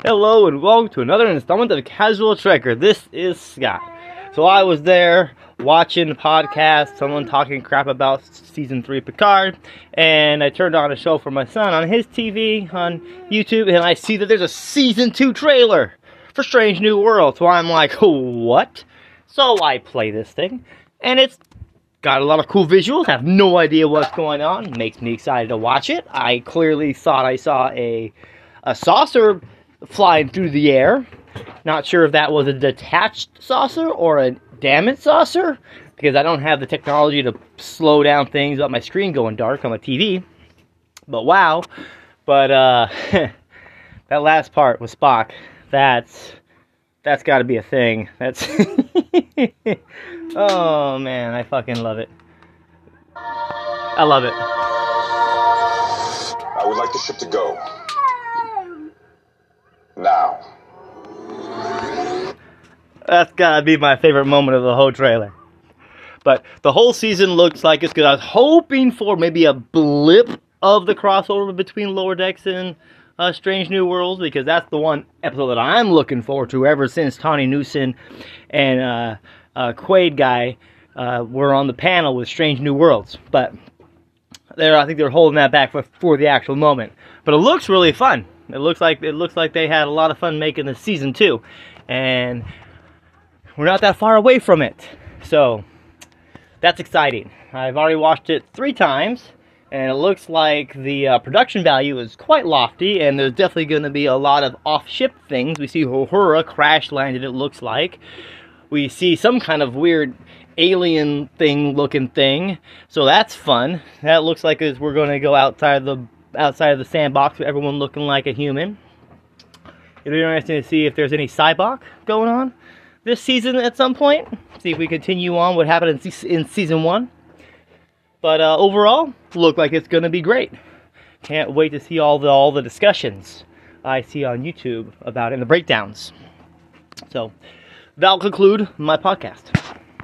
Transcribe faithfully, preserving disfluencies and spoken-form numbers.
Hello and welcome to another installment of Casual Trekker. This is Scott. So I was there watching a podcast, someone talking crap about season three Picard, and I turned on a show for my son on his T V on YouTube, and I see that there's a season two trailer for Strange New World. So I'm like, what? So I play this thing, and it's got a lot of cool visuals. Have no idea what's going on. Makes me excited to watch it. I clearly thought I saw a a saucer flying through the air. Not sure if that was a detached saucer or a damaged saucer, because I don't have the technology to slow down things on my screen going dark on my T V. But wow. But uh that last part with Spock, that's that's got to be a thing. That's oh man, I fucking love it. I love it. I would like the ship to go. Now. That's gotta be my favorite moment of the whole trailer. But the whole season looks like it's good. I was hoping for maybe a blip of the crossover between Lower Decks and uh, Strange New Worlds, because that's the one episode that I'm looking forward to ever since Tawny Newson and uh, uh, Quaid guy uh, were on the panel with Strange New Worlds. But they're, I think they're holding that back for, for the actual moment. But it looks really fun. It looks like it looks like they had a lot of fun making this season two, and we're not that far away from it. So that's exciting. I've already watched it three times, and it looks like the uh, production value is quite lofty, and there's definitely going to be a lot of off-ship things. We see Uhura crash landed, it looks like. We see some kind of weird alien thing looking thing, so that's fun. That looks like we're going to go outside the outside of the sandbox with everyone looking like a human. It'll be interesting to see if there's any Cybok going on this season at some point. See if we continue on what happened in, se in season one. But uh, overall, look like it's going to be great. Can't wait to see all the all the discussions I see on YouTube about it and the breakdowns. So that'll conclude my podcast.